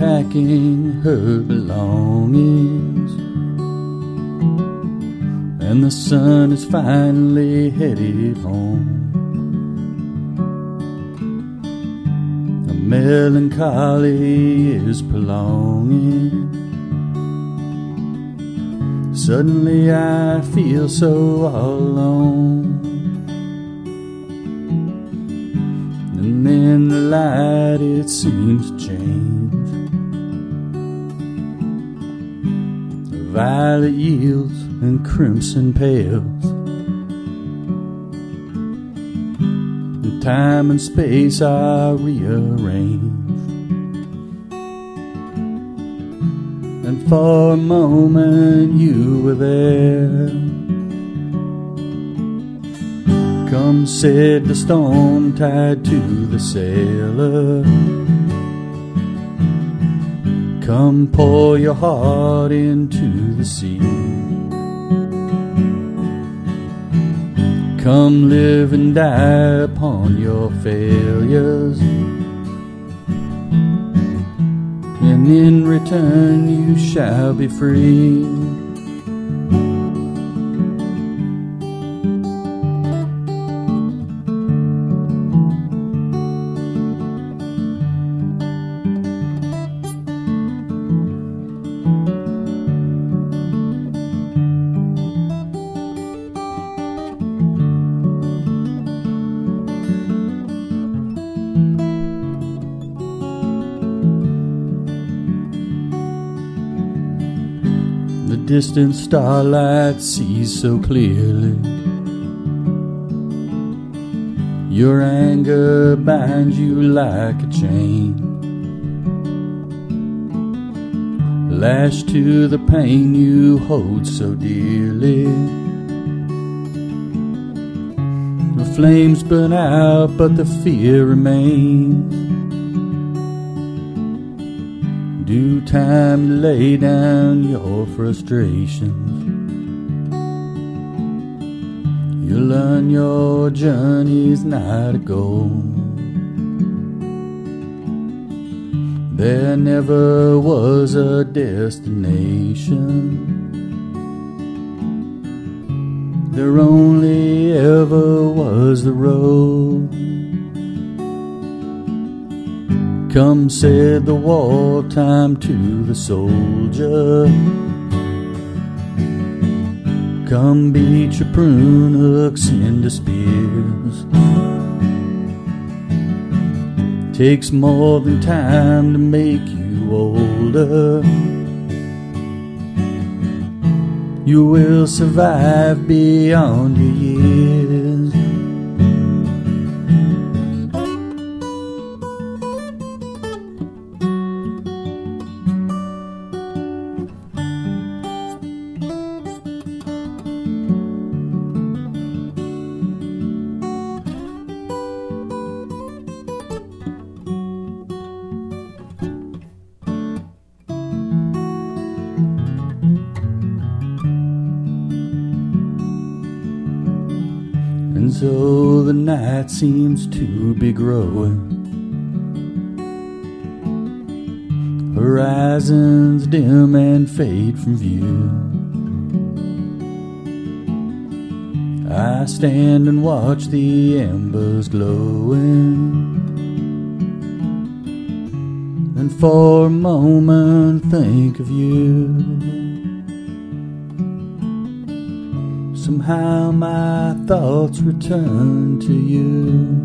unpacking her belongings, and the sun is finally headed home. A melancholy is prolonging. Suddenly I feel so all alone. And then the light, it seems to change. The violet yields and crimson pales, and time and space are rearranged. And for a moment you were there. Come, said the storm tied to the sailor. Come, pour your heart into the sea. Come, live and die upon your failures, and in return you shall be free. The distant starlight sees so clearly. Your anger binds you like a chain, lashed to the pain you hold so dearly. The flames burn out, but the fear remains. Due time to lay down your frustrations. You learn your journey's not a goal. There never was a destination. There only ever was the road. Come, said the wartime to the soldier. Come, beat your prune hooks into spears. Takes more than time to make you older. You will survive beyond your years. And so the night seems to be growing. Horizons dim and fade from view. I stand and watch the embers glowing, and for a moment think of you. Somehow my thoughts return to you.